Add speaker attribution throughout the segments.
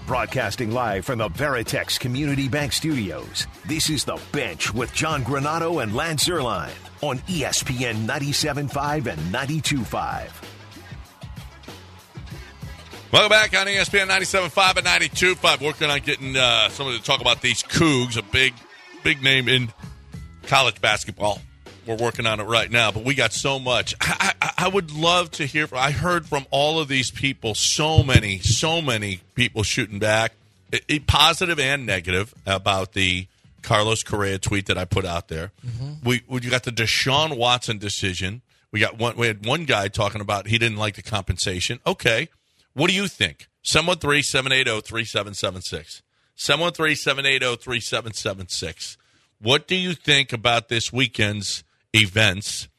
Speaker 1: Broadcasting live from the Veritex Community Bank Studios, this is The Bench with John Granato and Lance Zierlein on ESPN 97.5 and 92.5.
Speaker 2: Welcome back on ESPN 97.5 and 92.5. Working on getting someone to talk about these Cougs, a big name in college basketball. We're working on it right now, but we got so much. I would love to hear. I heard from all of these people, so many people shooting back, positive and negative, about the Carlos Correa tweet that I put out there. Mm-hmm. We got the Deshaun Watson decision. We had one guy talking about he didn't like the compensation. Okay, what do you think? 713-780-3776. 713-780-3776. What do you think about this weekend's events?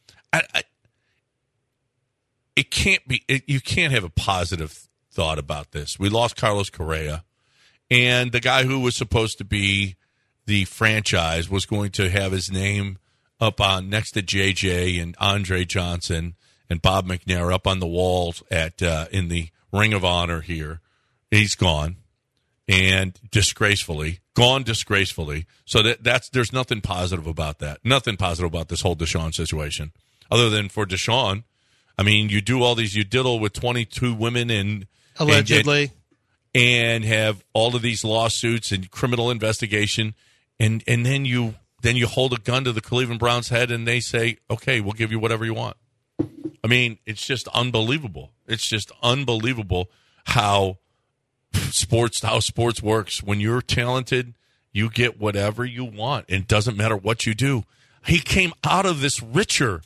Speaker 2: It can't be. You can't have a positive thought about this. We lost Carlos Correa, and the guy who was supposed to be the franchise was going to have his name up on next to JJ and Andre Johnson and Bob McNair up on the walls at in the Ring of Honor here. He's gone, and disgracefully. So there's nothing positive about that. Nothing positive about this whole Deshaun situation. Other than for Deshaun, I mean, you do all these, you diddle with 22 women and
Speaker 3: allegedly,
Speaker 2: and have all of these lawsuits and criminal investigation, and then you hold a gun to the Cleveland Browns' head and they say, okay, we'll give you whatever you want. I mean, it's just unbelievable. It's just unbelievable how sports works. When you're talented, you get whatever you want. It doesn't matter what you do. He came out of this richer.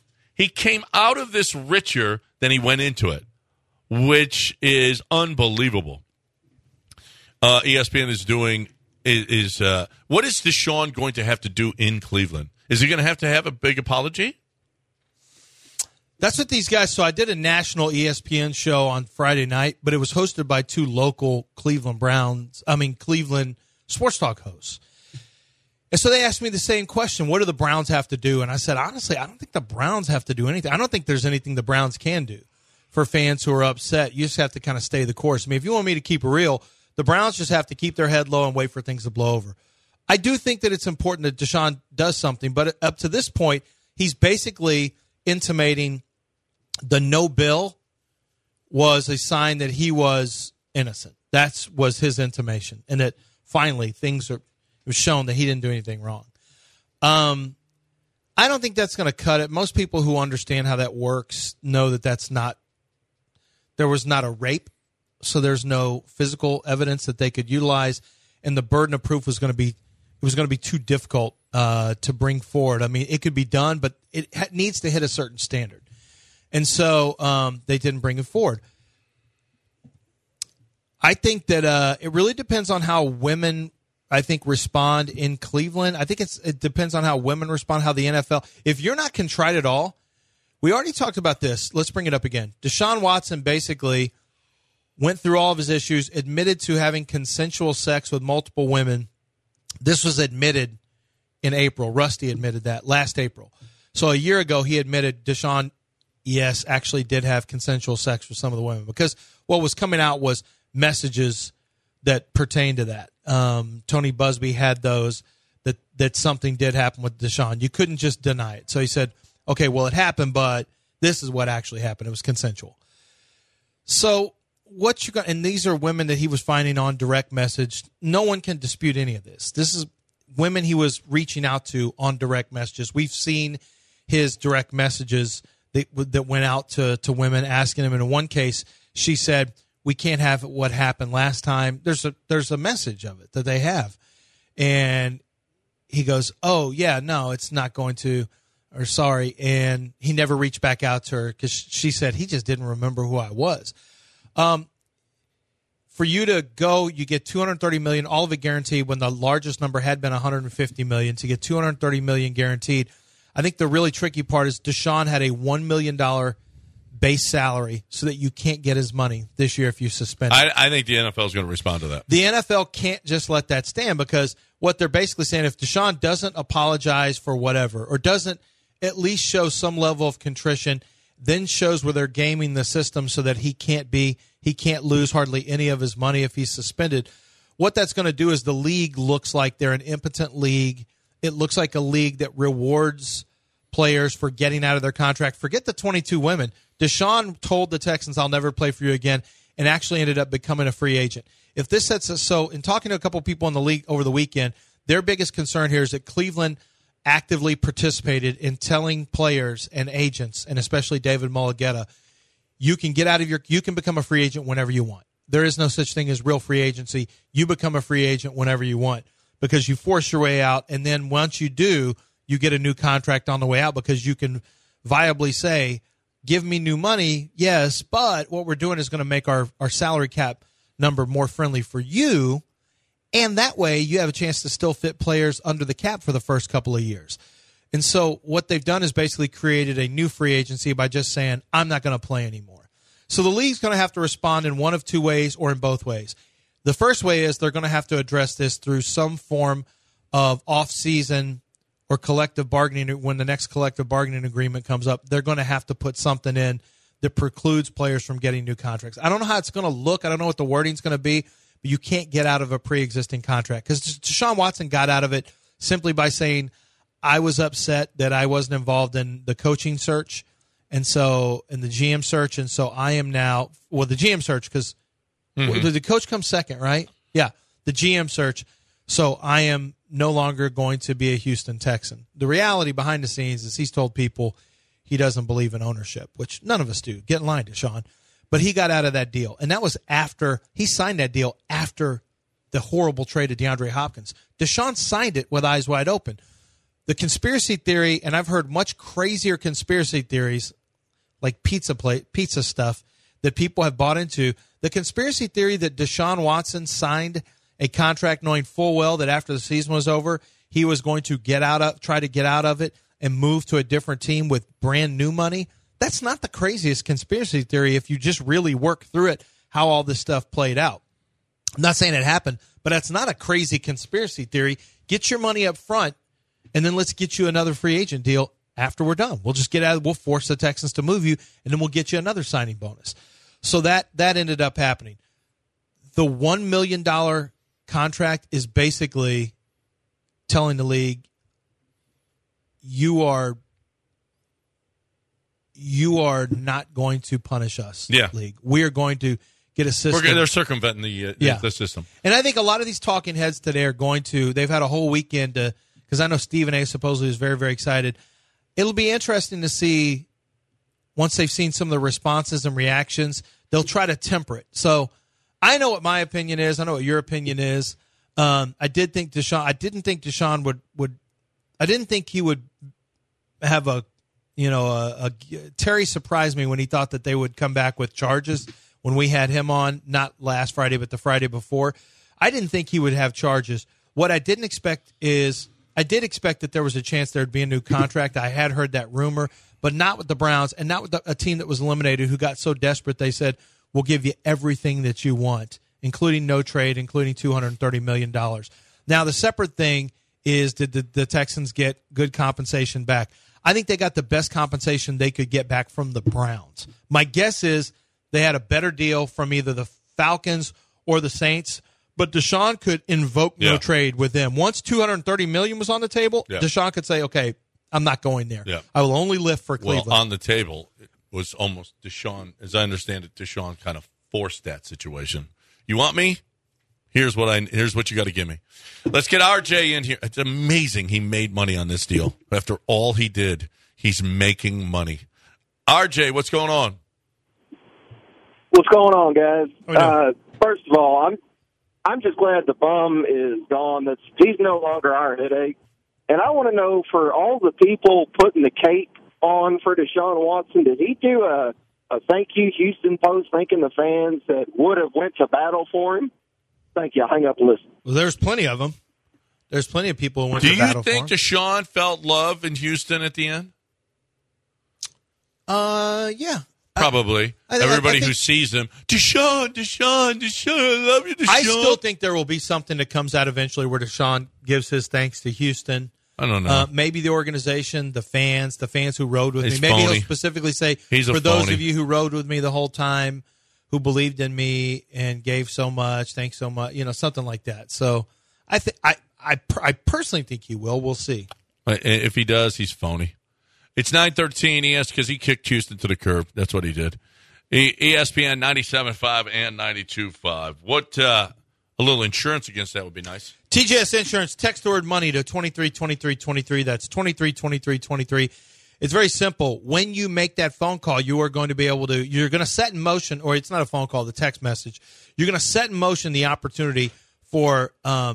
Speaker 2: Than he went into it, which is unbelievable. ESPN is doing what is Deshaun going to have to do in Cleveland? Is he going to have a big apology?
Speaker 3: That's what these guys. So I did a national ESPN show on Friday night, but it was hosted by two local Cleveland sports talk hosts. And so they asked me the same question: what do the Browns have to do? And I said, honestly, I don't think the Browns have to do anything. I don't think there's anything the Browns can do for fans who are upset. You just have to kind of stay the course. I mean, if you want me to keep it real, the Browns just have to keep their head low and wait for things to blow over. I do think that it's important that Deshaun does something, but up to this point, he's basically intimating the no bill was a sign that he was innocent. That was his intimation, and that finally it was shown that he didn't do anything wrong. I don't think that's going to cut it. Most people who understand how that works know that there was not a rape, so there's no physical evidence that they could utilize, and the burden of proof was going to be too difficult to bring forward. I mean, it could be done, but it needs to hit a certain standard. And so they didn't bring it forward. I think that it really depends on how women, respond in Cleveland. I think it depends on how women respond, how the NFL. If you're not contrite at all, we already talked about this. Let's bring it up again. Deshaun Watson basically went through all of his issues, admitted to having consensual sex with multiple women. This was admitted in April. Rusty admitted that last April. So a year ago, he admitted Deshaun, yes, actually did have consensual sex with some of the women, because what was coming out was messages that pertain to that. Tony Busby had those, that something did happen with Deshaun. You couldn't just deny it. So he said, okay, well, it happened, but this is what actually happened. It was consensual. So what you got, and these are women that he was finding on direct message. No one can dispute any of this. This is women he was reaching out to on direct messages. We've seen his direct messages that went out to women asking him. And in one case, she said, we can't have what happened last time. There's a message of it that they have. And he goes, oh, yeah, no, it's not going to, or sorry. And he never reached back out to her because she said he just didn't remember who I was. For you to go, you get $230 million, all of it guaranteed, when the largest number had been $150 million. To get $230 million guaranteed, I think the really tricky part is Deshaun had a $1 million base salary so that you can't get his money this year if you suspend him.
Speaker 2: I think the NFL is going to respond to that.
Speaker 3: The NFL can't just let that stand, because what they're basically saying, if Deshaun doesn't apologize for whatever, or doesn't at least show some level of contrition, then shows where they're gaming the system so that he can't lose hardly any of his money if he's suspended. what that's going to do is the league looks like they're an impotent league. It looks like a league that rewards players for getting out of their contract. Forget the 22 women. Deshaun told the Texans, I'll never play for you again, and actually ended up becoming a free agent. If this sets us, so in talking to a couple people in the league over the weekend, their biggest concern here is that Cleveland actively participated in telling players and agents, and especially David Mulugheta, you can become a free agent whenever you want. There is no such thing as real free agency. You become a free agent whenever you want because you force your way out, and then once you do, you get a new contract on the way out because you can viably say, give me new money, yes, but what we're doing is going to make our salary cap number more friendly for you, and that way you have a chance to still fit players under the cap for the first couple of years. And so what they've done is basically created a new free agency by just saying, I'm not going to play anymore. So the league's going to have to respond in one of two ways or in both ways. The first way is they're going to have to address this through some form of off-season or collective bargaining. When the next collective bargaining agreement comes up, they're going to have to put something in that precludes players from getting new contracts. I don't know how it's going to look. I don't know what the wording's going to be, but you can't get out of a pre-existing contract because Deshaun Watson got out of it simply by saying, I was upset that I wasn't involved in the coaching search and so in the GM search, and so I am now – well, the GM search because the coach comes second, right? Yeah, the GM search. So I am no longer going to be a Houston Texan. The reality behind the scenes is he's told people he doesn't believe in ownership, which none of us do. Get in line, Deshaun. But he got out of that deal, and that was after – he signed that deal after the horrible trade of DeAndre Hopkins. Deshaun signed it with eyes wide open. The conspiracy theory, and I've heard much crazier conspiracy theories like pizza stuff that people have bought into. The conspiracy theory that Deshaun Watson signed a contract knowing full well that after the season was over, he was going to try to get out of it and move to a different team with brand new money. That's not the craziest conspiracy theory if you just really work through it, how all this stuff played out. I'm not saying it happened, but that's not a crazy conspiracy theory. Get your money up front, and then let's get you another free agent deal after we're done. We'll just we'll force the Texans to move you, and then we'll get you another signing bonus. So that ended up happening. The $1 million contract is basically telling the league, you are not going to punish us, league. We are going to get a system.
Speaker 2: They're circumventing the system.
Speaker 3: And I think a lot of these talking heads today are going to, they've had a whole weekend to, because I know Stephen A. supposedly is very, very excited. It'll be interesting to see once they've seen some of the responses and reactions, they'll try to temper it. So I know what my opinion is. I know what your opinion is. I didn't think Deshaun would I didn't think he would have Terry surprised me when he thought that they would come back with charges when we had him on, not last Friday, but the Friday before. I didn't think he would have charges. What I didn't expect is I did expect that there was a chance there would be a new contract. I had heard that rumor, but not with the Browns and not with a team that was eliminated who got so desperate they said, we'll give you everything that you want, including no trade, including $230 million. Now, the separate thing is, did the Texans get good compensation back? I think they got the best compensation they could get back from the Browns. My guess is they had a better deal from either the Falcons or the Saints, but Deshaun could invoke no trade with them. Once $230 million was on the table, Deshaun could say, okay, I'm not going there. Yeah. I will only lift for Cleveland.
Speaker 2: Well, on the table, it was almost Deshaun, as I understand it, Deshaun kind of forced that situation. You want me? Here's what you got to give me. Let's get RJ in here. It's amazing he made money on this deal. After all he did, he's making money. RJ, what's going on?
Speaker 4: What's going on, guys? First of all, I'm just glad the bum is gone. He's no longer our headache. And I want to know, for all the people putting the cape on for Deshaun Watson, did he do a thank you Houston post thanking the fans that would have went to battle for him? Thank you. I'll hang up and listen.
Speaker 3: Well, there's plenty of them. There's plenty of people who went to battle for him.
Speaker 2: Do you think Deshaun felt love in Houston at the end?
Speaker 3: Yeah.
Speaker 2: Probably. Everybody who sees him, Deshaun, I love you, Deshaun.
Speaker 3: I still think there will be something that comes out eventually where Deshaun gives his thanks to Houston.
Speaker 2: I don't know.
Speaker 3: Maybe the organization, the fans who rode with me.
Speaker 2: He's
Speaker 3: Maybe
Speaker 2: phony.
Speaker 3: he'll specifically say,
Speaker 2: He's
Speaker 3: for those of you who rode with me the whole time, who believed in me and gave so much. Thanks so much. Something like that. So I personally think he will. We'll see.
Speaker 2: If he does, he's phony. It's 9:13 ES because he kicked Houston to the curb. That's what he did. ESPN 97.5 and 92.5. What a little insurance against that would be nice.
Speaker 3: TGS Insurance, text the word money to 232323. That's 232323. It's very simple. When you make that phone call, you're going to set in motion, or it's not a phone call, the text message. You're going to set in motion the opportunity for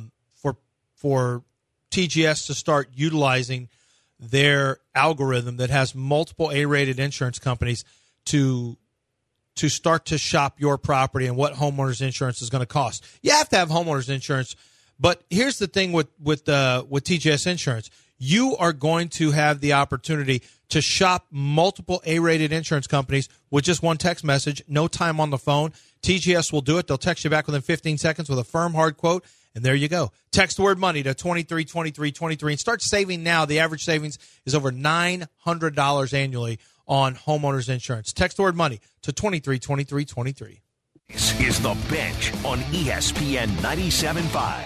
Speaker 3: TGS to start utilizing their algorithm that has multiple A-rated insurance companies to start to shop your property and what homeowners insurance is going to cost. You have to have homeowners insurance, but here's the thing with TGS Insurance. You are going to have the opportunity to shop multiple A-rated insurance companies with just one text message, no time on the phone. TGS will do it. They'll text you back within 15 seconds with a firm, hard quote, and there you go. Text the word money to 232323 and start saving now. The average savings is over $900 annually on homeowners insurance. Text the word money to 232323.
Speaker 1: This is The Bench on ESPN 97.5.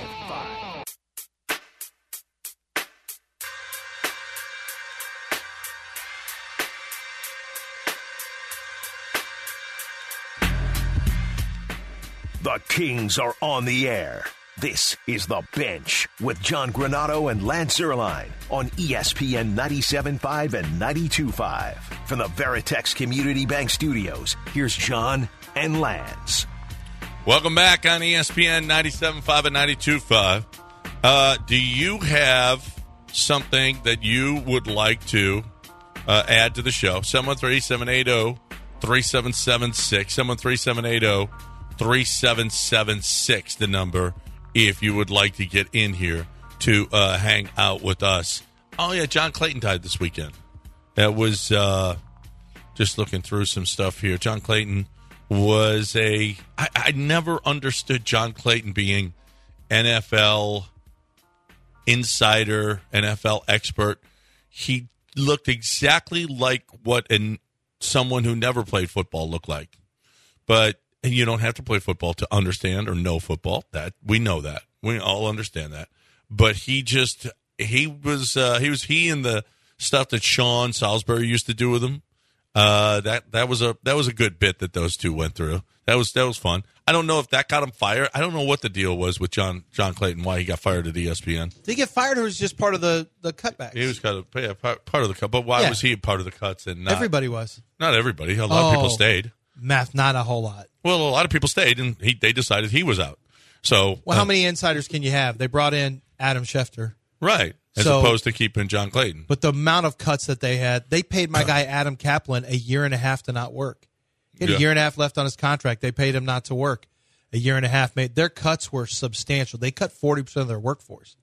Speaker 1: The Kings are on the air. This is The Bench with John Granato and Lance Zierlein on ESPN 97.5 and 92.5. From the Veritex Community Bank Studios, here's John and Lance.
Speaker 2: Welcome back on ESPN 97.5 and 92.5. Do you have something that you would like to add to the show? 713-780-3776. 713-780-3776, the number, if you would like to get in here to hang out with us. Oh, yeah, John Clayton died this weekend. That was just looking through some stuff here. John Clayton was I never understood John Clayton being NFL insider, NFL expert. He looked exactly like what someone who never played football looked like. But you don't have to play football to understand or know football. That we know that. We all understand that. But he and the stuff that Sean Salisbury used to do with him. That was a good bit that those two went through. That was fun. I don't know if that got him fired. I don't know what the deal was with John Clayton, why he got fired at ESPN.
Speaker 3: Did he get fired, or was he just part of the cutbacks?
Speaker 2: He was part of the cut. But why was he part of the cuts and not
Speaker 3: everybody was?
Speaker 2: Not everybody. A lot of people stayed.
Speaker 3: Math, not a whole lot.
Speaker 2: Well, a lot of people stayed, and they decided he was out. So,
Speaker 3: how many insiders can you have? They brought in Adam Schefter,
Speaker 2: right, as opposed to keeping John Clayton.
Speaker 3: But the amount of cuts that they had, they paid my guy Adam Kaplan a year and a half to not work. He had a year and a half left on his contract. They paid him not to work. A year and a half. Their cuts were substantial. They cut 40% of their workforce.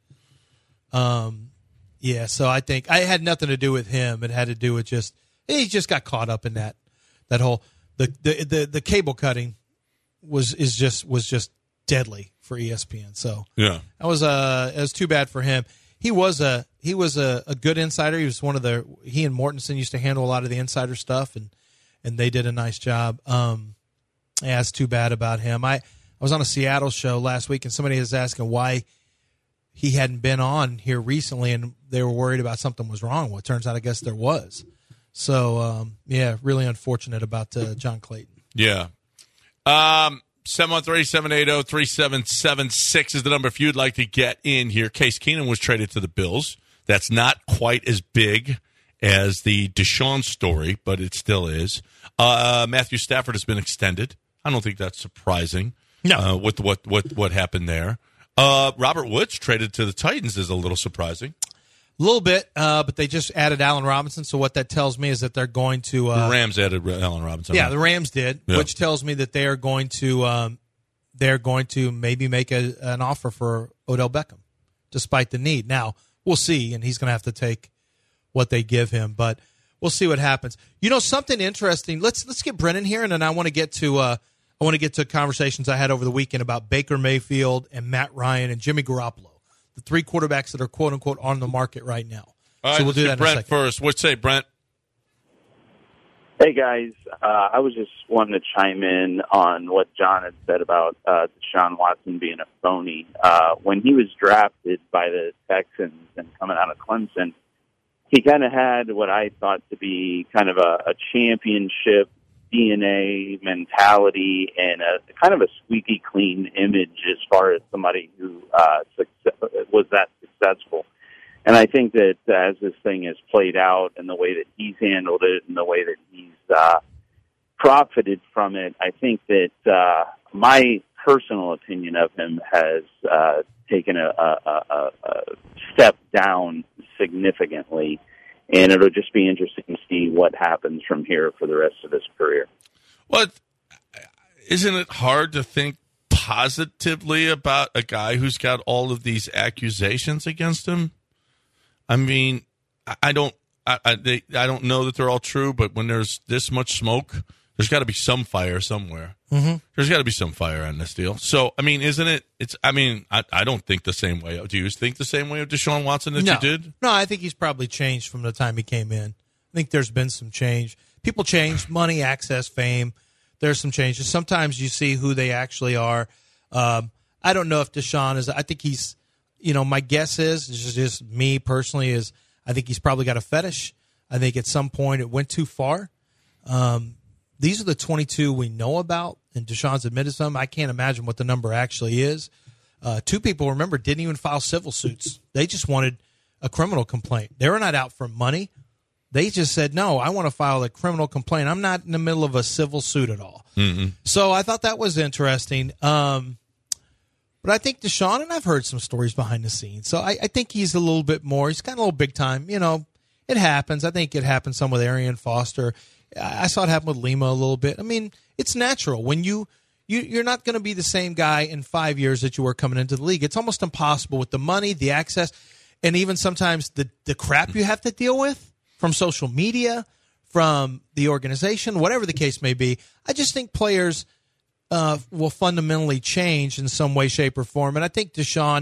Speaker 3: Yeah. So I think it had nothing to do with him. It had to do with he just got caught up in that whole. The cable cutting was just deadly for ESPN. So
Speaker 2: yeah,
Speaker 3: it was too bad for him. He was a good insider. He was he and Mortensen used to handle a lot of the insider stuff, and they did a nice job. Yeah, it's too bad about him. I was on a Seattle show last week, and somebody was asking why he hadn't been on here recently, and they were worried about something was wrong. Well, it turns out, I guess there was. So, yeah, really unfortunate about John Clayton.
Speaker 2: Yeah. 713-780-3776 is the number if you'd like to get in here. Case Keenum was traded to the Bills. That's not quite as big as the Deshaun story, but it still is. Matthew Stafford has been extended. I don't think that's surprising.
Speaker 3: No.
Speaker 2: With what happened there. Robert Woods traded to the Titans is a little surprising.
Speaker 3: A little bit, but they just added Allen Robinson. So what that tells me is that they're going to
Speaker 2: the Rams added Allen Robinson.
Speaker 3: Yeah, the Rams did, which tells me that they are going to maybe make an offer for Odell Beckham, despite the need. Now we'll see, and he's going to have to take what they give him, but we'll see what happens. You know, something interesting. Let's get Brennan here, and then I want to get to conversations I had over the weekend about Baker Mayfield and Matt Ryan and Jimmy Garoppolo. The three quarterbacks that are quote unquote on the market right now.
Speaker 2: All right,
Speaker 3: so we'll do that in
Speaker 2: Brent
Speaker 3: a second.
Speaker 2: first. What'd you say, Brent?
Speaker 5: Hey, guys. I was just wanting to chime in on what John had said about Deshaun Watson being a phony. When he was drafted by the Texans and coming out of Clemson, he kind of had what I thought to be kind of a championship DNA mentality and a kind of a squeaky clean image as far as somebody who was that successful. And I think that as this thing has played out and the way that he's handled it and the way that he's profited from it, I think that my personal opinion of him has taken a step down significantly. And it'll just be interesting to see what happens from here for the rest of his career.
Speaker 2: Well, isn't it hard to think positively about a guy who's got all of these accusations against him? I mean, I don't know that they're all true, but when there's this much smoke, there's got to be some fire somewhere. Mm-hmm. There's got to be some fire on this deal. So, I mean, isn't it? I don't think the same way. Do you think the same way of Deshaun Watson that you did?
Speaker 3: No, I think he's probably changed from the time he came in. I think there's been some change. People change, money, access, fame. There's some changes. Sometimes you see who they actually are. I don't know if Deshaun is. I think he's. My guess is just me personally is I think he's probably got a fetish. I think at some point it went too far. These are the 22 we know about, and Deshaun's admitted some. I can't imagine what the number actually is. 2 people, remember, didn't even file civil suits. They just wanted a criminal complaint. They were not out for money. They just said, no, I want to file a criminal complaint. I'm not in the middle of a civil suit at all. Mm-hmm. So I thought that was interesting. But I think Deshaun, and I've heard some stories behind the scenes, so I think he's a little bit more. He's kind of a little big time. It happens. I think it happened some with Arian Foster. I saw it happen with Lima a little bit. I mean, it's natural. When you're not going to be the same guy in 5 years that you were coming into the league. It's almost impossible with the money, the access, and even sometimes the crap you have to deal with from social media, from the organization, whatever the case may be. I just think players will fundamentally change in some way, shape, or form. And I think Deshaun,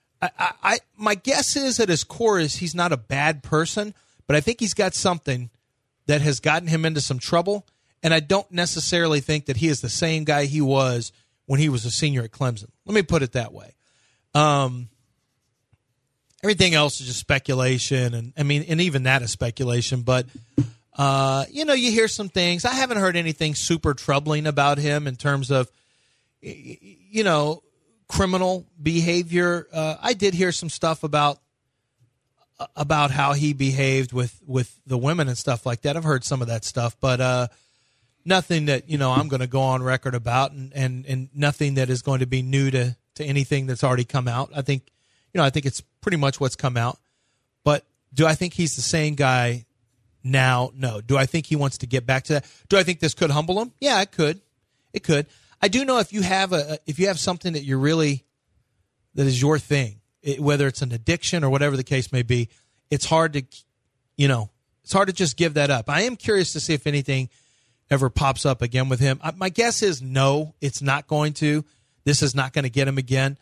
Speaker 3: my guess is at his core is he's not a bad person, but I think he's got something that has gotten him into some trouble. And I don't necessarily think that he is the same guy he was when he was a senior at Clemson. Let me put it that way. Everything else is just speculation. And even that is speculation. But, you hear some things. I haven't heard anything super troubling about him in terms of, criminal behavior. I did hear some stuff about how he behaved with the women and stuff like that. I've heard some of that stuff, but nothing that, I'm going to go on record about and nothing that is going to be new to anything that's already come out. I think it's pretty much what's come out. But do I think he's the same guy now? No. Do I think he wants to get back to that? Do I think this could humble him? Yeah, it could. It could. I do know if you have something that that is your thing, whether it's an addiction or whatever the case may be, it's hard to just give that up. I am curious to see if anything ever pops up again with him. My guess is no, it's not going to. This is not going to get him again.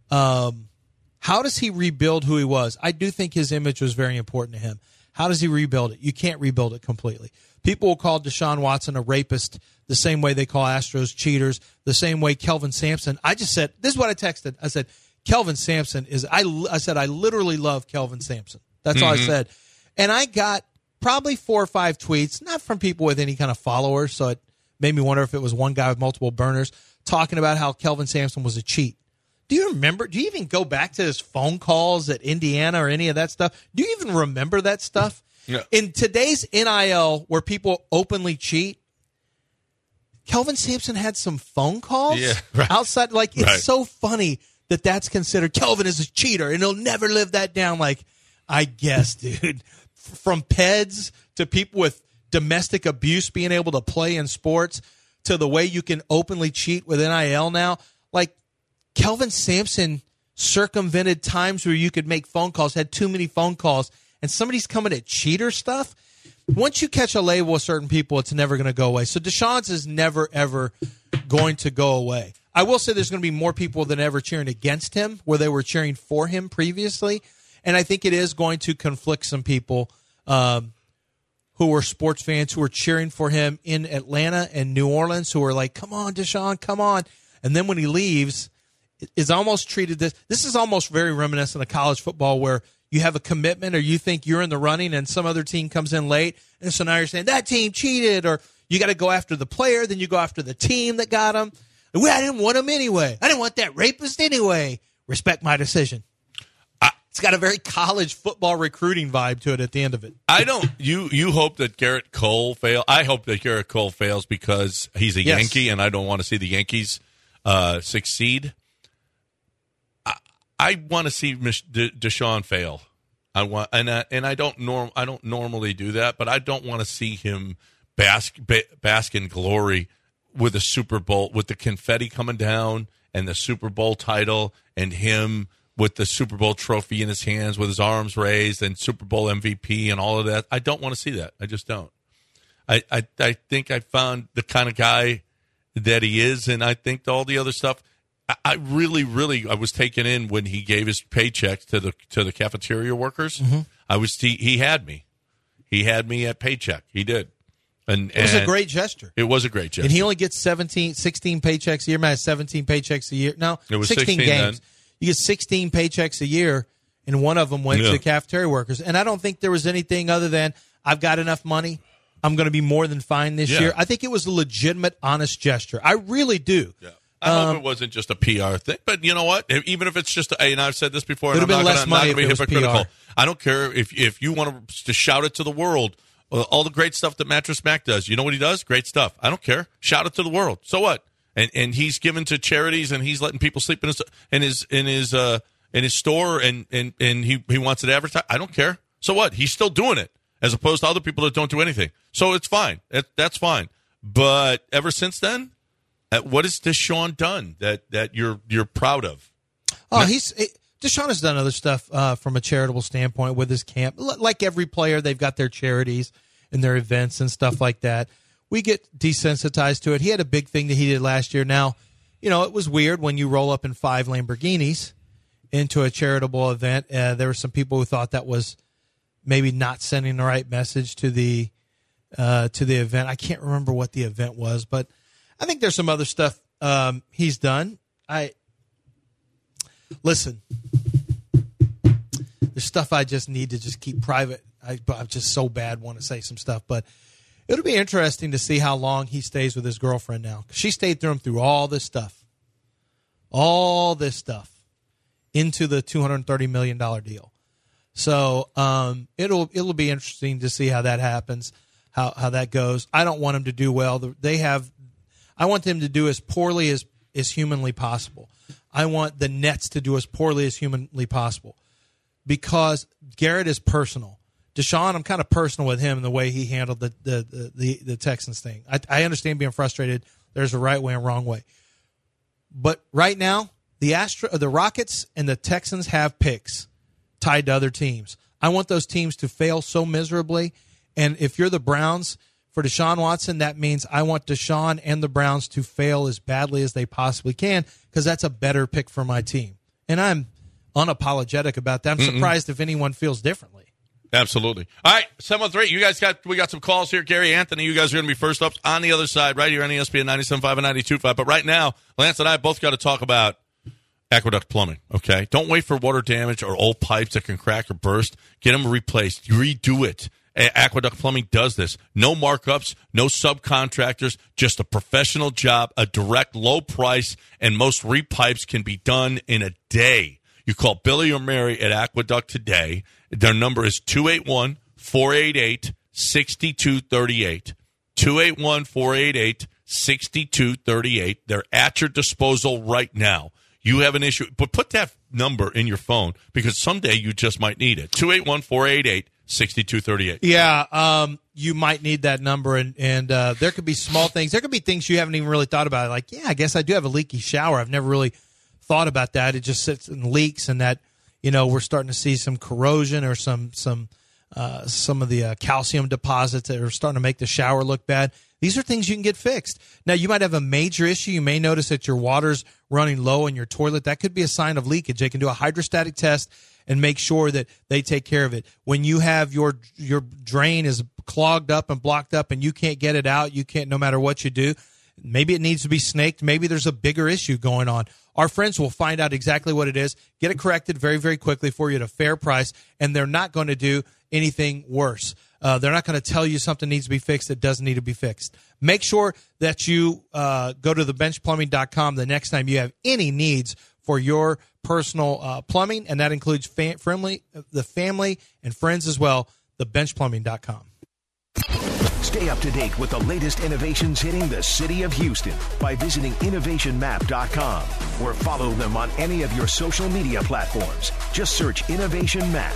Speaker 3: How does he rebuild who he was? I do think his image was very important to him. How does he rebuild it? You can't rebuild it completely. People will call Deshaun Watson a rapist the same way they call Astros cheaters, the same way Kelvin Sampson. I just said, this is what I texted. I said, Kelvin Sampson I literally love Kelvin Sampson. That's all I said. And I got probably 4 or 5 tweets, not from people with any kind of followers, so it made me wonder if it was one guy with multiple burners, talking about how Kelvin Sampson was a cheat. Do you remember? Do you even go back to his phone calls at Indiana or any of that stuff? Do you even remember that stuff? Yeah. In today's NIL, where people openly cheat, Kelvin Sampson had some phone calls outside. Like, it's so funny that that's considered. Kelvin is a cheater, and he'll never live that down. Like, I guess, dude. From PEDs to people with domestic abuse being able to play in sports to the way you can openly cheat with NIL now. Like, Kelvin Sampson circumvented times where you could make phone calls, had too many phone calls, and somebody's coming at cheater stuff. Once you catch a label with certain people, it's never going to go away. So Deshaun's is never, ever going to go away. I will say there's going to be more people than ever cheering against him where they were cheering for him previously. And I think it is going to conflict some people who are sports fans who are cheering for him in Atlanta and New Orleans, who are like, come on, Deshaun, come on. And then when he leaves, is almost treated this is almost very reminiscent of college football, where you have a commitment or you think you're in the running and some other team comes in late. And so now you're saying that team cheated, or you got to go after the player, then you go after the team that got him. Well, I didn't want him anyway. I didn't want that rapist anyway. Respect my decision. It's got a very college football recruiting vibe to it at the end of it.
Speaker 2: I don't. You hope that Garrett Cole fails. I hope that Garrett Cole fails because he's a Yankee, and I don't want to see the Yankees succeed. I want to see Deshaun fail. I want, and I don't normally do that, but I don't want to see him bask in glory with a Super Bowl, with the confetti coming down and the Super Bowl title, and him with the Super Bowl trophy in his hands with his arms raised and Super Bowl MVP and all of that. I don't want to see that. I just don't. I think I found the kind of guy that he is, and I think all the other stuff. I really I was taken in when he gave his paychecks to the cafeteria workers. Mm-hmm. He had me. He had me at paycheck. He did. And
Speaker 3: it was a great gesture.
Speaker 2: It was a great gesture.
Speaker 3: And he only gets 16 paychecks a year. Man, 17 paychecks a year. No,
Speaker 2: it was
Speaker 3: 16 games.
Speaker 2: Then.
Speaker 3: You get 16 paychecks a year, and one of them went to the cafeteria workers. And I don't think there was anything other than, I've got enough money, I'm going to be more than fine this year. I think it was a legitimate, honest gesture. I really do. Yeah.
Speaker 2: I hope it wasn't just a PR thing. But you know what? Even if it's just and I've said this before, and I'm not going to be hypocritical. I don't care if you want to shout it to the world. All the great stuff that Mattress Mac does. You know what he does? Great stuff. I don't care. Shout it to the world. So what? And he's given to charities, and he's letting people sleep in his store, and he wants it advertised. I don't care. So what? He's still doing it, as opposed to other people that don't do anything. So it's fine. That's fine. But ever since then, what has Deshaun done that you're proud of?
Speaker 3: Oh, Deshaun has done other stuff from a charitable standpoint with his camp. Like every player, they've got their charities and their events and stuff like that. We get desensitized to it. He had a big thing that he did last year. Now, it was weird when you roll up in 5 Lamborghinis into a charitable event. There were some people who thought that was maybe not sending the right message to the event. I can't remember what the event was, but I think there's some other stuff he's done. Listen, there's stuff I just need to just keep private. I'm just so bad want to say some stuff, but it'll be interesting to see how long he stays with his girlfriend now. She stayed through him through all this stuff into the $230 million deal. So it'll be interesting to see how that happens, how that goes. I don't want him to do well. I want them to do as poorly as humanly possible. I want the Nets to do as poorly as humanly possible, because Garrett is personal. Deshaun, I'm kind of personal with him in the way he handled the Texans thing. I understand being frustrated. There's a right way and wrong way. But right now, the Rockets and the Texans have picks tied to other teams. I want those teams to fail so miserably. And if you're the Browns, for Deshaun Watson, that means I want Deshaun and the Browns to fail as badly as they possibly can, because that's a better pick for my team. And I'm unapologetic about that. I'm surprised if anyone feels differently.
Speaker 2: Absolutely. All right, 713. We got some calls here. Gary, Anthony, you guys are going to be first up on the other side right here on ESPN 97.5 and 92.5. But right now, Lance and I both got to talk about Aqueduct Plumbing, okay? Don't wait for water damage or old pipes that can crack or burst. Get them replaced. Redo it. Aqueduct Plumbing does this. No markups, no subcontractors, just a professional job, a direct low price, and most repipes can be done in a day. You call Billy or Mary at Aqueduct today. Their number is 281-488-6238. 281-488-6238. They're at your disposal right now. You have an issue, but put that number in your phone, because someday you just might need it. 281-488-6238.
Speaker 3: Yeah, you might need that number, and there could be small things. There could be things you haven't even really thought about. Like, yeah, I guess I do have a leaky shower. I've never really thought about that. It just sits and leaks, and that, we're starting to see some corrosion or some of the calcium deposits that are starting to make the shower look bad. These are things you can get fixed. Now, you might have a major issue. You may notice that your water's running low in your toilet. That could be a sign of leakage. They can do a hydrostatic test and make sure that they take care of it. When you have your drain is clogged up and blocked up and you can't get it out, you can't, no matter what you do, maybe it needs to be snaked. Maybe there's a bigger issue going on. Our friends will find out exactly what it is, get it corrected very, very quickly for you at a fair price, and they're not going to do anything worse. They're not going to tell you something needs to be fixed that doesn't need to be fixed. Make sure that you go to thebenchplumbing.com the next time you have any needs for your personal plumbing, and that includes the family and friends as well, thebenchplumbing.com.
Speaker 1: Stay up to date with the latest innovations hitting the city of Houston by visiting innovationmap.com or follow them on any of your social media platforms. Just search Innovation Map.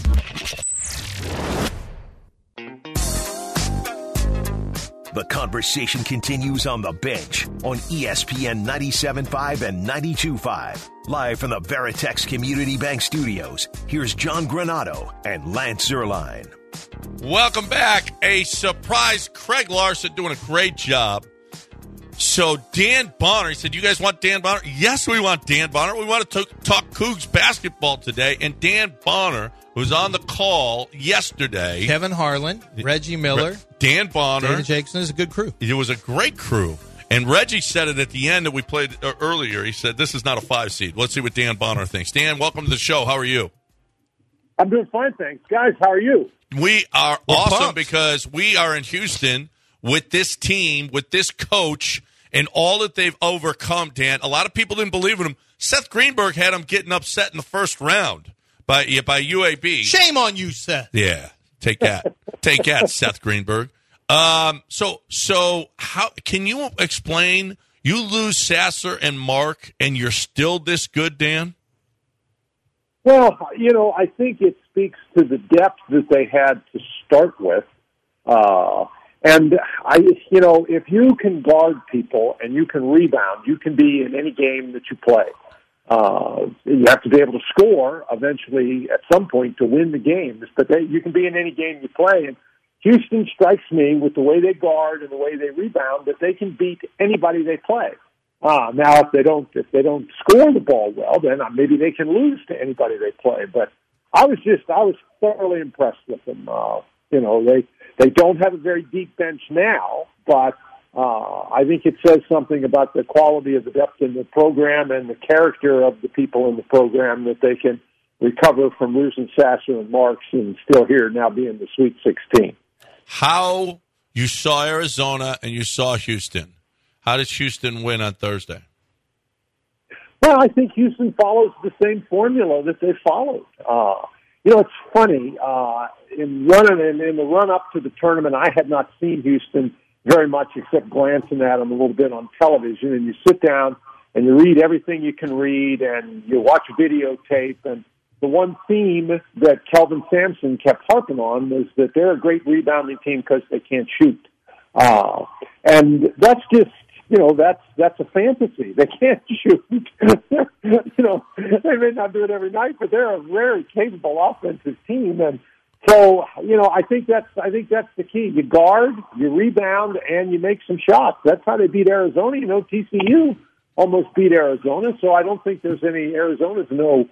Speaker 1: The conversation continues on the bench on ESPN 97.5 and 92.5. Live from the Veritex Community Bank Studios, here's John Granato and Lance Zierlein.
Speaker 2: Welcome back. A surprise Craig Larson doing a great job. So Dan Bonner, he said, you guys want Dan Bonner? Yes, we want Dan Bonner. We want to talk Cougs basketball today. And Dan Bonner was on the call yesterday.
Speaker 3: Kevin Harlan, Reggie Miller,
Speaker 2: Dan Bonner.
Speaker 3: Dana Jacobson is a good crew.
Speaker 2: It was a great crew. And Reggie said it at the end that we played earlier. He said, this is not a 5 seed. Let's see what Dan Bonner thinks. Dan, welcome to the show. How are you?
Speaker 6: I'm doing fine, thanks. Guys, how are you?
Speaker 2: We are awesome
Speaker 3: pumped
Speaker 2: because we are in Houston with this team, with this coach, and all that they've overcome, Dan. A lot of people didn't believe in him. Seth Greenberg had him getting upset in the first round by UAB.
Speaker 3: Shame on you, Seth.
Speaker 2: Yeah, take that. Take that, Seth Greenberg. So how can you explain you lose Sasser and Mark and you're still this good, Dan?
Speaker 6: Well, I think it speaks to the depth that they had to start with. If you can guard people and you can rebound, you can be in any game that you play. You have to be able to score eventually at some point to win the games, but you can be in any game you play. And Houston strikes me with the way they guard and the way they rebound that they can beat anybody they play. Now, if they don't score the ball well, then maybe they can lose to anybody they play. But I was thoroughly impressed with them. They don't have a very deep bench now, but I think it says something about the quality of the depth in the program and the character of the people in the program that they can recover from losing Sasser and Marks and still here now be in the Sweet 16.
Speaker 2: How you saw Arizona and you saw Houston. How does Houston win on Thursday?
Speaker 6: Well, I think Houston follows the same formula that they followed. It's funny. In the run-up to the tournament, I had not seen Houston very much except glancing at them a little bit on television. And you sit down and you read everything you can read and you watch videotape. And the one theme that Kelvin Sampson kept harping on was that they're a great rebounding team because they can't shoot. And that's just, that's a fantasy. They can't shoot. They may not do it every night, but they're a very capable offensive team. And so, I think that's the key. You guard, you rebound, and you make some shots. That's how they beat Arizona. TCU almost beat Arizona, so I don't think there's any Arizona's no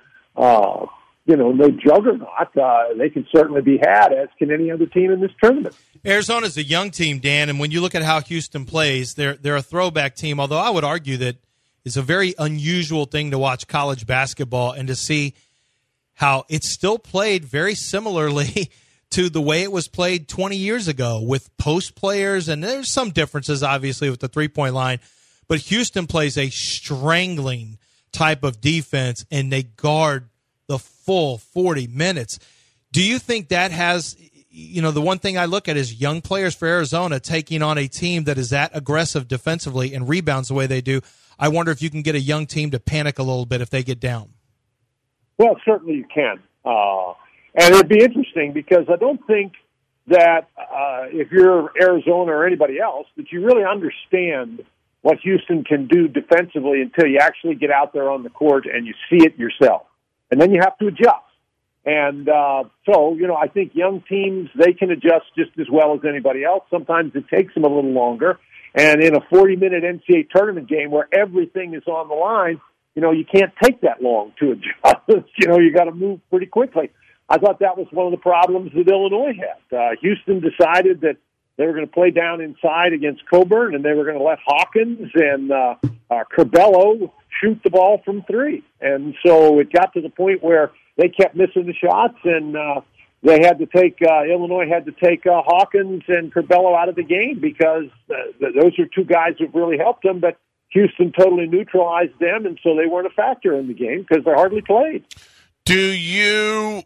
Speaker 6: juggernaut. They can certainly be had, as can any other team in this tournament.
Speaker 3: Arizona's a young team, Dan, and when you look at how Houston plays, they're a throwback team, although I would argue that it's a very unusual thing to watch college basketball and to see how it's still played very similarly to the way it was played 20 years ago with post players, and there's some differences, obviously, with the three-point line, but Houston plays a strangling type of defense, and they guard the full 40 minutes. Do you think that has, the one thing I look at is young players for Arizona taking on a team that is that aggressive defensively and rebounds the way they do? I wonder if you can get a young team to panic a little bit if they get down.
Speaker 6: Well, certainly you can. And it'd be interesting because I don't think that if you're Arizona or anybody else, that you really understand what Houston can do defensively until you actually get out there on the court and you see it yourself. And then you have to adjust. And so, I think young teams, they can adjust just as well as anybody else. Sometimes it takes them a little longer. And in a 40-minute NCAA tournament game where everything is on the line, you can't take that long to adjust. You got to move pretty quickly. I thought that was one of the problems that Illinois had. Houston decided that they were going to play down inside against Coburn, and they were going to let Hawkins and Curbelo shoot the ball from three. And so it got to the point where they kept missing the shots, and they had to take Illinois had to take Hawkins and Curbelo out of the game because those are two guys who really helped them, but Houston totally neutralized them, and so they weren't a factor in the game because they hardly played.
Speaker 2: Do you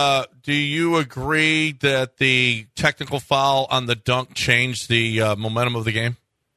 Speaker 2: agree that the technical foul on the dunk changed the momentum of the game?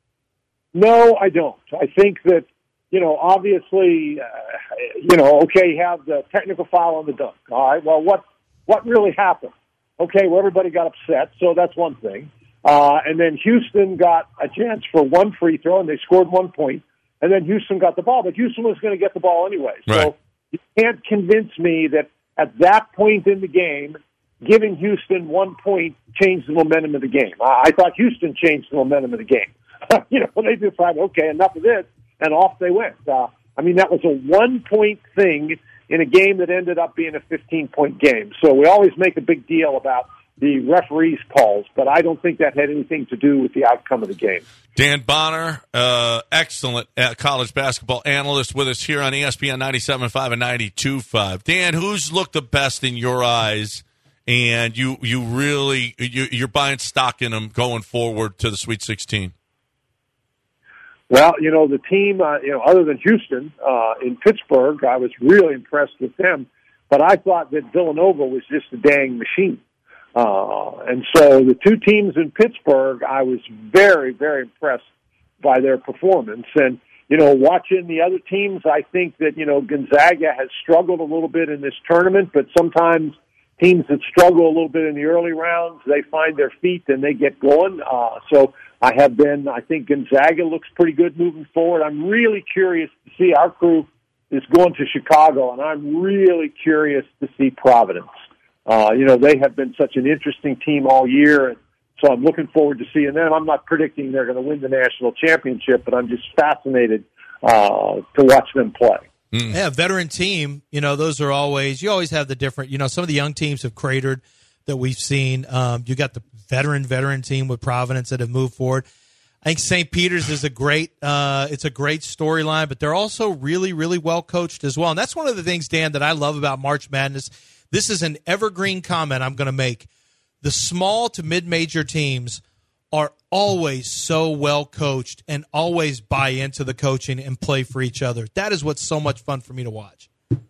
Speaker 6: No, I don't. I think that, obviously, okay, you have the technical foul on the dunk. All right, well, what really happened? Okay, well, everybody got upset, so that's one thing. And then Houston got a chance for one free throw, and they scored 1 point. And then Houston got the ball, but Houston was going to get the ball anyway. So
Speaker 2: right.
Speaker 6: You can't convince me that at that point in the game, giving Houston 1 point changed the momentum of the game. I thought Houston changed the momentum of the game. They decided, okay, enough of this, and off they went. That was a 1 point thing in a game that ended up being a 15-point game. So we always make a big deal about the referees' calls, but I don't think that had anything to do with the outcome of the game.
Speaker 2: Dan Bonner, excellent college basketball analyst with us here on ESPN 97.5 and 92.5. Dan, who's looked the best in your eyes, and you're buying stock in them going forward to the Sweet 16?
Speaker 6: Well, the team, other than Houston, in Pittsburgh, I was really impressed with them, but I thought that Villanova was just a dang machine. And so the two teams in Pittsburgh, I was very, very impressed by their performance. And, watching the other teams, I think that, Gonzaga has struggled a little bit in this tournament, but sometimes teams that struggle a little bit in the early rounds, they find their feet and they get going. So I think Gonzaga looks pretty good moving forward. I'm really curious to see our crew is going to Chicago, and I'm really curious to see Providence. They have been such an interesting team all year, and so I'm looking forward to seeing them. I'm not predicting they're going to win the national championship, but I'm just fascinated to watch them play.
Speaker 3: Yeah, veteran team, those are always – you always have the different – some of the young teams have cratered that we've seen. You got the veteran team with Providence that have moved forward. I think St. Peter's is a great it's a great storyline, but they're also really, really well coached as well. And that's one of the things, Dan, that I love about March Madness. This is an evergreen comment I'm going to make. The small to mid-major teams are always so well coached and always buy into the coaching and play for each other. That is what's so much fun for me to watch.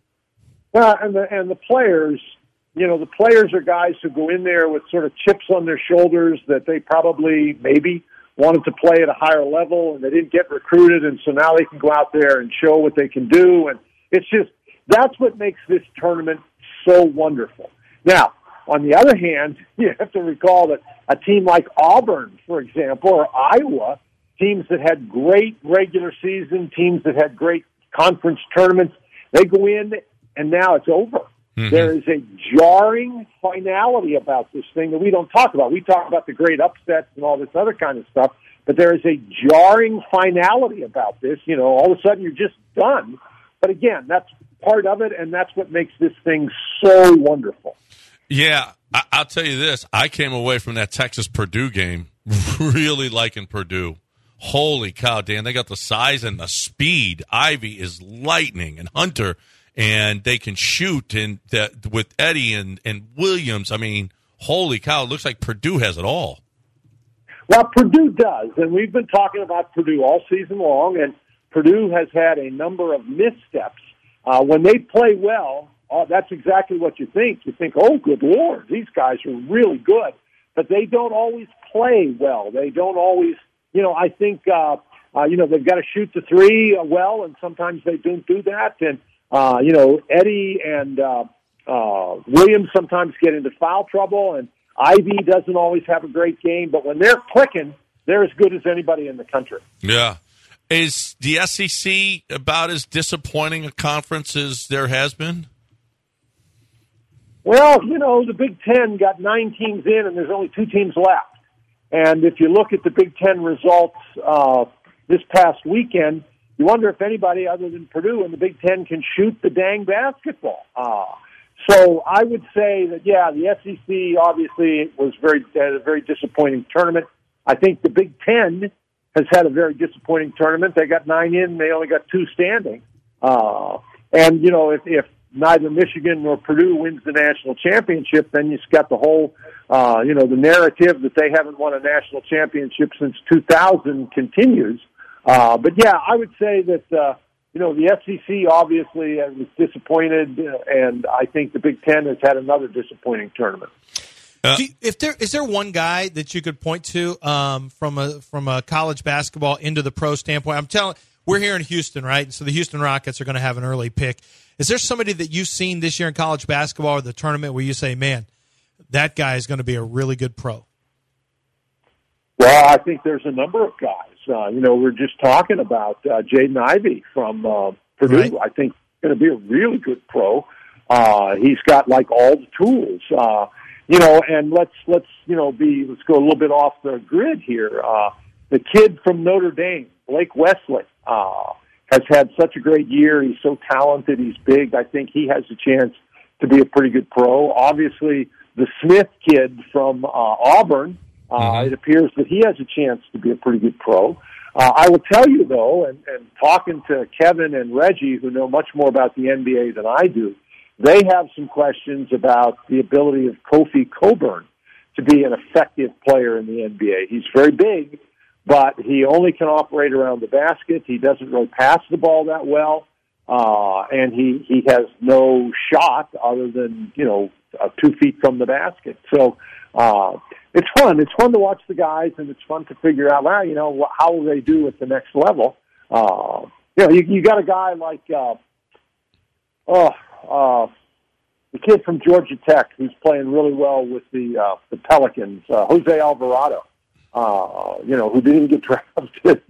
Speaker 6: Well, and the players, the players are guys who go in there with sort of chips on their shoulders that they probably maybe wanted to play at a higher level and they didn't get recruited, and so now they can go out there and show what they can do. And it's just, that's what makes this tournament so wonderful. Now, on the other hand, you have to recall that a team like Auburn, for example, or Iowa, teams that had great regular season, teams that had great conference tournaments, they go in and now it's over. Mm-hmm. There is a jarring finality about this thing that we don't talk about. We talk about the great upsets and all this other kind of stuff, but there is a jarring finality about this. All of a sudden you're just done. But again, that's part of it, and that's what makes this thing so wonderful.
Speaker 2: Yeah, I'll tell you this. I came away from that Texas-Purdue game really liking Purdue. Holy cow, Dan, they got the size and the speed. Ivy is lightning, and Hunter, and they can shoot and with Eddie and Williams. I mean, holy cow, it looks like Purdue has it all.
Speaker 6: Well, Purdue does, and we've been talking about Purdue all season long, and Purdue has had a number of missteps. When they play well, that's exactly what you think. You think, oh, good Lord, these guys are really good. But they don't always play well. They don't always, I think, they've got to shoot the three well, and sometimes they don't do that. And, Eddie and Williams sometimes get into foul trouble, and Ivy doesn't always have a great game. But when they're clicking, they're as good as anybody in the country.
Speaker 2: Yeah. Is the SEC about as disappointing a conference as there has been?
Speaker 6: Well, you know, the Big Ten got 9 teams in, and there's only 2 teams left. And if you look at the Big Ten results this past weekend, you wonder if anybody other than Purdue in the Big Ten can shoot the dang basketball. So I would say that, yeah, the SEC obviously had a very disappointing tournament. I think the Big Ten has had a very disappointing tournament. They got 9 in, they only got 2 standing. And, you know, if neither Michigan nor Purdue wins the national championship, then you've got the whole, the narrative that they haven't won a national championship since 2000 continues. But yeah, I would say that, the SEC obviously was disappointed, and I think the Big Ten has had another disappointing tournament.
Speaker 3: Is there one guy that you could point to from a college basketball into the pro standpoint? We're here in Houston, right? So the Houston Rockets are going to have an early pick. Is there somebody that you've seen this year in college basketball or the tournament where you say, man, that guy is going to be a really good pro?
Speaker 6: Well, I think there's a number of guys. We're just talking about Jaden Ivey from Purdue. Right. I think he's going to be a really good pro. He's got like all the tools. And let's go a little bit off the grid here. The kid from Notre Dame, Blake Wesley, has had such a great year. He's so talented. He's big. I think he has a chance to be a pretty good pro. Obviously, the Smith kid from Auburn, it appears that he has a chance to be a pretty good pro. I will tell you, though, and talking to Kevin and Reggie, who know much more about the NBA than I do, they have some questions about the ability of Kofi Cockburn to be an effective player in the NBA. He's very big, but he only can operate around the basket. He doesn't really pass the ball that well, and he has no shot other than 2 feet from the basket. So it's fun. It's fun to watch the guys, and it's fun to figure out, how will they do at the next level. You got a guy like the kid from Georgia Tech who's playing really well with the Pelicans, Jose Alvarado. Who didn't get drafted.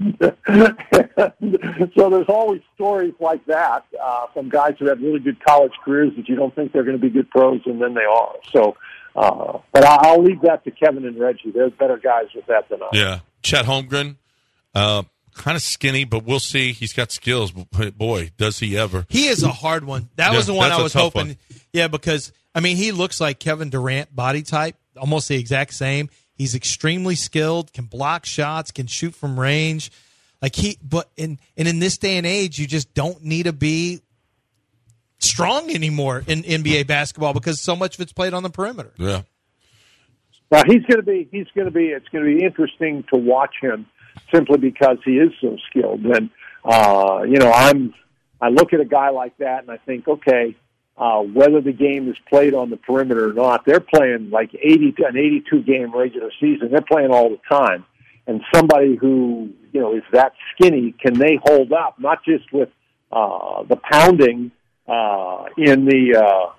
Speaker 6: So there's always stories like that from guys who have really good college careers that you don't think they're going to be good pros, and then they are. So, but I'll leave that to Kevin and Reggie. They're better guys with that than I.
Speaker 2: Yeah. Chet Holmgren, kind of skinny, but we'll see. He's got skills. Boy, does he ever.
Speaker 3: He is a hard one. That was the one I was hoping. One. Yeah, because, he looks like Kevin Durant body type, almost the exact same. He's extremely skilled, can block shots, can shoot from range. In this day and age, you just don't need to be strong anymore in NBA basketball because so much of it's played on the perimeter.
Speaker 2: Yeah.
Speaker 6: Well, it's going to be interesting to watch him simply because he is so skilled. And I look at a guy like that and I think, okay, whether the game is played on the perimeter or not, they're playing like an 82-game regular season. They're playing all the time. And somebody who, is that skinny, can they hold up, not just with the pounding in the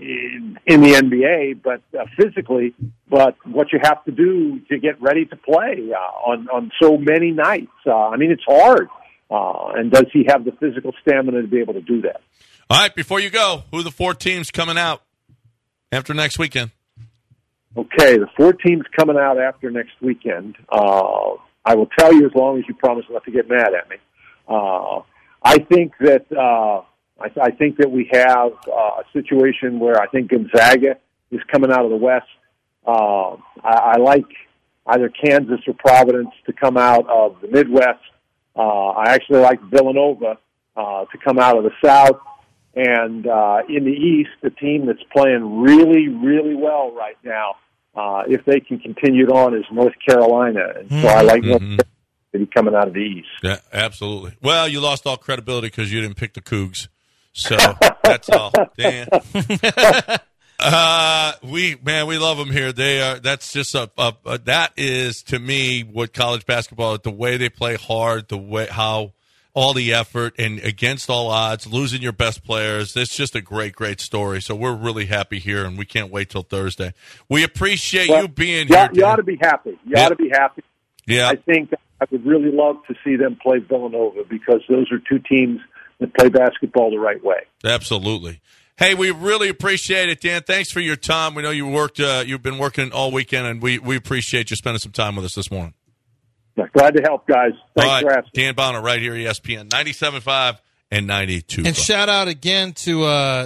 Speaker 6: NBA, but physically, but what you have to do to get ready to play on so many nights. It's hard. And does he have the physical stamina to be able to do that?
Speaker 2: All right, before you go, who are the 4 teams coming out after next weekend?
Speaker 6: Okay, the 4 teams coming out after next weekend. I will tell you as long as you promise not to get mad at me. I think that we have a situation where I think Gonzaga is coming out of the West. I like either Kansas or Providence to come out of the Midwest. I actually like Villanova to come out of the South. And in the East, the team that's playing really, really well right now, if they can continue it on, is North Carolina. And so I like North Carolina coming out of the East.
Speaker 2: Yeah, absolutely. Well, you lost all credibility because you didn't pick the Cougs. So that's all. Dan. We love them here. That's just that is to me what college basketball is, the way they play hard, the way how all the effort and against all odds, losing your best players. It's just a great, great story. So we're really happy here, and we can't wait till Thursday. We appreciate you being here.
Speaker 6: You ought to be happy. You ought to be happy.
Speaker 2: Yeah.
Speaker 6: I think I would really love to see them play Villanova because those are 2 teams that play basketball the right way.
Speaker 2: Absolutely. Hey, we really appreciate it, Dan. Thanks for your time. We know you've been working all weekend, and we appreciate you spending some time with us this morning.
Speaker 6: Yeah, glad to help, guys. Thanks for asking.
Speaker 2: Dan Bonner right here, ESPN 97.5 and 92.5.
Speaker 3: And shout out again to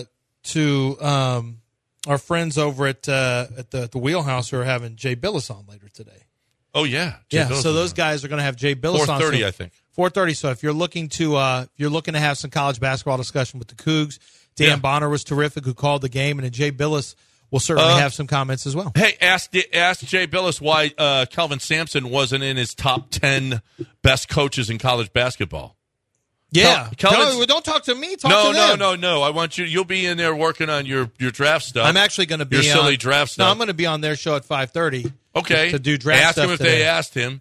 Speaker 3: our friends over at the Wheelhouse who are having Jay Billis on later today.
Speaker 2: Oh, yeah.
Speaker 3: So those guys are going to have Jay Billis on.
Speaker 2: 4:30, I think.
Speaker 3: 4:30. So if you're looking to have some college basketball discussion with the Cougs, Dan Bonner was terrific, who called the game, and then Jay Billis will certainly have some comments as well.
Speaker 2: Hey, ask Jay Billis why Kelvin Sampson wasn't in his top 10 best coaches in college basketball.
Speaker 3: Yeah. Don't talk to me. Talk to them.
Speaker 2: No. I want you. You'll be in there working on your draft stuff.
Speaker 3: I'm actually going to be
Speaker 2: your silly draft stuff.
Speaker 3: No, I'm going to be on their show at 5:30.
Speaker 2: Okay.
Speaker 3: To do draft stuff.
Speaker 2: Ask him if
Speaker 3: today.
Speaker 2: they asked him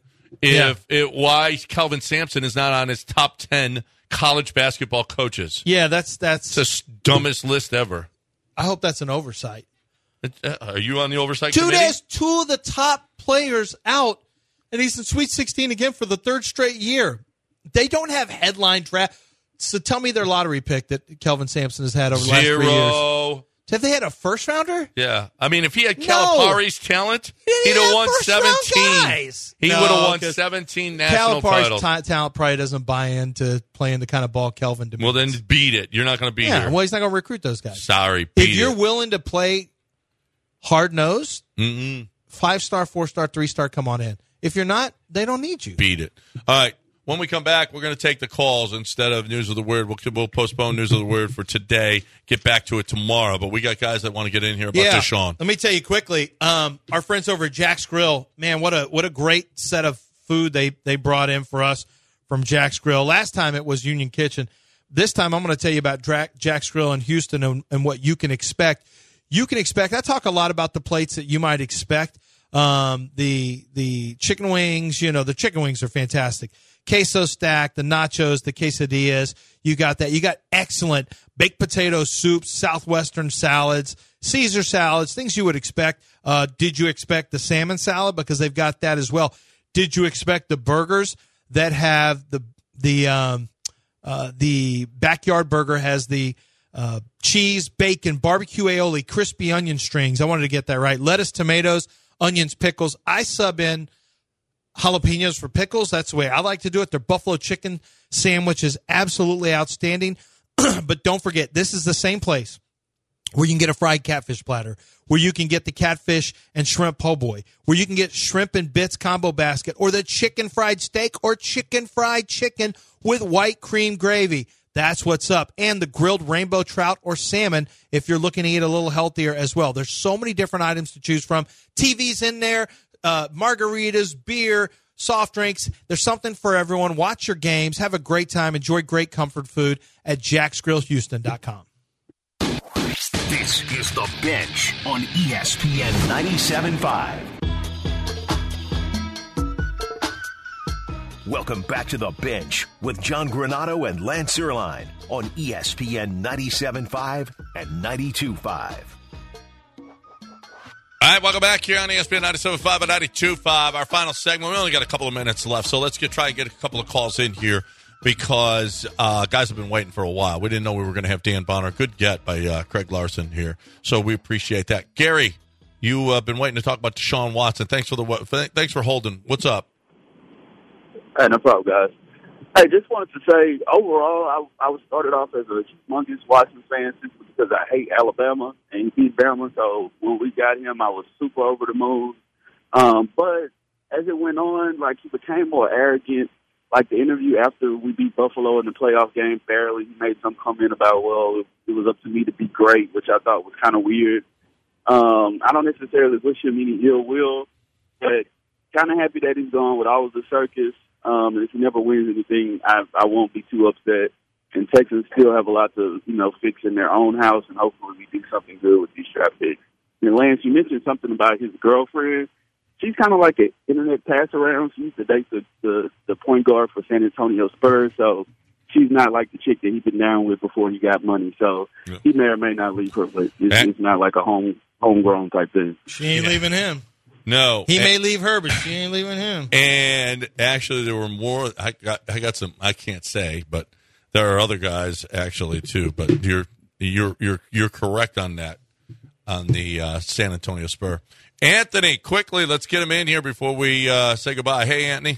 Speaker 2: why Kelvin Sampson is not on his top 10 college basketball coaches.
Speaker 3: Yeah, that's
Speaker 2: the dumbest list ever.
Speaker 3: I hope that's an oversight.
Speaker 2: Are you on the oversight committee?
Speaker 3: Dude has two of the top players out, and he's in Sweet 16 again for the third straight year. They don't have headline draft. So tell me their lottery pick that Kelvin Sampson has had over the last 3 years. Have they had a first rounder?
Speaker 2: Yeah. I mean, if he had Calipari's talent, he'd have won 17. He would have won 17 national titles.
Speaker 3: Calipari's talent probably doesn't buy into playing the kind of ball Kelvin demands.
Speaker 2: Well, then beat it. You're not going to be here.
Speaker 3: Well, he's not going to recruit those guys.
Speaker 2: Sorry,
Speaker 3: if you're willing to play hard-nosed, 5-star, 4-star, 3-star, come on in. If you're not, they don't need you.
Speaker 2: Beat it. All right. When we come back, we're going to take the calls instead of News of the Word. We'll postpone News of the Word for today, get back to it tomorrow. But we got guys that want to get in here about Deshaun.
Speaker 3: Let me tell you quickly, our friends over at Jack's Grill, man, what a great set of food they brought in for us from Jack's Grill. Last time it was Union Kitchen. This time I'm going to tell you about Jack's Grill in Houston and what you can expect. I talk a lot about the plates that you might expect. The chicken wings, the chicken wings are fantastic. Queso stack, the nachos, the quesadillas. You got that. You got excellent baked potato soups, Southwestern salads, Caesar salads, things you would expect. Did you expect the salmon salad? Because they've got that as well. Did you expect the burgers that have the backyard burger has the cheese, bacon, barbecue aioli, crispy onion strings. I wanted to get that right. Lettuce, tomatoes, onions, pickles. I sub in jalapenos for pickles. That's the way I like to do it. Their buffalo chicken sandwich is absolutely outstanding. But don't forget, this is the same place where you can get a fried catfish platter, where you can get the catfish and shrimp po' boy, where you can get shrimp and bits combo basket, or the chicken fried steak or chicken fried chicken with white cream gravy. That's what's up. And the grilled rainbow trout or salmon if you're looking to eat a little healthier as well. There's so many different items to choose from. TV's in there, margaritas, beer, soft drinks. There's something for everyone. Watch your games. Have a great time. Enjoy great comfort food at jacksgrillhouston.com.
Speaker 1: This is The Bench on ESPN 97.5. Welcome back to The Bench with John Granato and Lance Erline on ESPN 97.5 and 92.5.
Speaker 2: All right, welcome back here on ESPN 97.5 and 92.5. Our final segment. We only got a couple of minutes left, so let's try and get a couple of calls in here because guys have been waiting for a while. We didn't know we were going to have Dan Bonner. Good get by Craig Larson here, so we appreciate that. Gary, you have been waiting to talk about Deshaun Watson. Thanks for holding. What's up?
Speaker 5: Hey, no problem, guys. Hey, just wanted to say, overall, I was started off as a humongous Watson fan simply because I hate Alabama and he beat Bama. So when we got him, I was super over the moon. But as it went on, like, he became more arrogant. Like the interview after we beat Buffalo in the playoff game barely, he made some comment about, well, it was up to me to be great, which I thought was kind of weird. I don't necessarily wish him any ill will, but kind of happy that he's gone with all of the circus. And if he never wins anything, I won't be too upset. And Texans still have a lot to, fix in their own house, and hopefully we do something good with these draft picks. And Lance, you mentioned something about his girlfriend. She's kind of like an internet pass-around. She used to date the point guard for San Antonio Spurs, so she's not like the chick that he'd been down with before he got money. So he may or may not leave her, but it's not like a homegrown type thing.
Speaker 3: She ain't leaving him.
Speaker 2: No,
Speaker 3: he may leave her, but she ain't leaving him.
Speaker 2: And actually, there were more. I got some. I can't say, but there are other guys actually too. But you're correct on that, on the San Antonio Spur. Anthony, quickly, let's get him in here before we say goodbye. Hey, Anthony.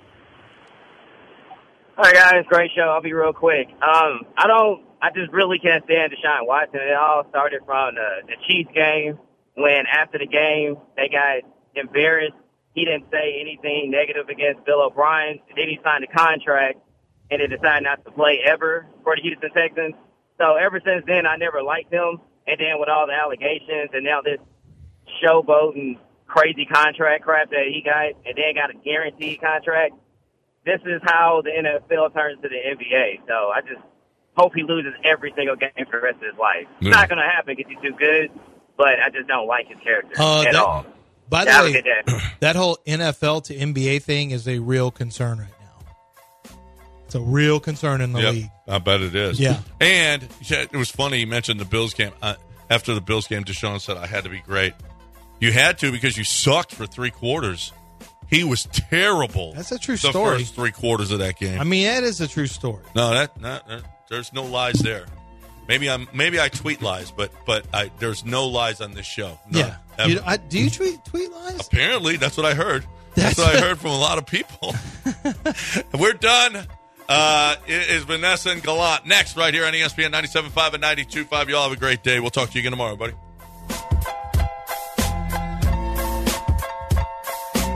Speaker 7: Hi, guys. Great show. I'll be real quick. I just really can't stand Deshaun Watson. It all started from the Chiefs game when after the game they got embarrassed. He didn't say anything negative against Bill O'Brien. Then he signed a contract and then decided not to play ever for the Houston Texans. So ever since then, I never liked him. And then with all the allegations and now this showboating crazy contract crap that he got and then got a guaranteed contract, this is how the NFL turns to the NBA. So I just hope he loses every single game for the rest of his life. It's not going to happen because he's too good, but I just don't like his character at all.
Speaker 3: By the way, that whole NFL to NBA thing is a real concern right now. It's a real concern in the league.
Speaker 2: I bet it is.
Speaker 3: Yeah.
Speaker 2: And it was funny you mentioned the Bills game. After the Bills game, Deshaun said, I had to be great. You had to because you sucked for 3 quarters. He was terrible.
Speaker 3: That's a true story.
Speaker 2: The first 3 quarters of that game.
Speaker 3: I mean, that is a true story.
Speaker 2: No, there's no lies there. Maybe I tweet lies, but there's no lies on this show. None,
Speaker 3: yeah. Do you tweet lies?
Speaker 2: Apparently, that's what I heard. That's what I heard from a lot of people. We're done. It is Vanessa and Gallant next right here on ESPN 97.5 and 92.5. Y'all have a great day. We'll talk to you again tomorrow, buddy.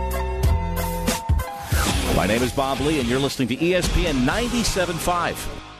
Speaker 8: My name is Bob Lee, and you're listening to ESPN 97.5.